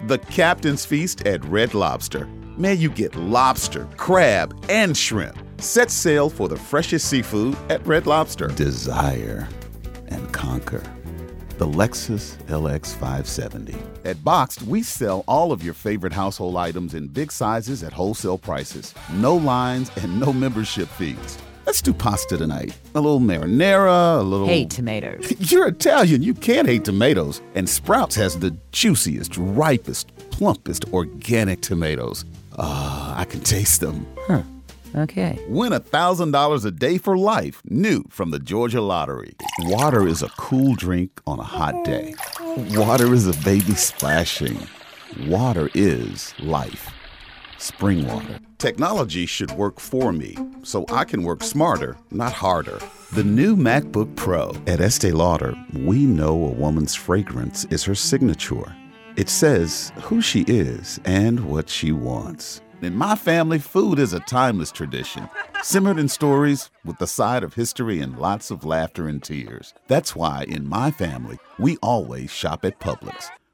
The Captain's Feast at Red Lobster. May you get lobster, crab, and shrimp. Set sail for the freshest seafood at Red Lobster. Desire and conquer. The Lexus LX 570. At Boxed, we sell all of your favorite household items in big sizes at wholesale prices. No lines and no membership fees. Let's do pasta tonight. A little marinara, a little... Hate tomatoes. You're Italian. You can't hate tomatoes. And Sprouts has the juiciest, ripest, plumpest organic tomatoes. I can taste them. Huh. Okay. Win $1,000 a day for life. New from the Georgia Lottery. Water is a cool drink on a hot day. Water is a baby splashing. Water is life. Spring water. Technology should work for me, so I can work smarter, not harder. The new MacBook Pro. At Estee Lauder, we know a woman's fragrance is her signature. It says who she is and what she wants. In my family, food is a timeless tradition, simmered in stories with the side of history and lots of laughter and tears. That's why in my family, we always shop at Publix,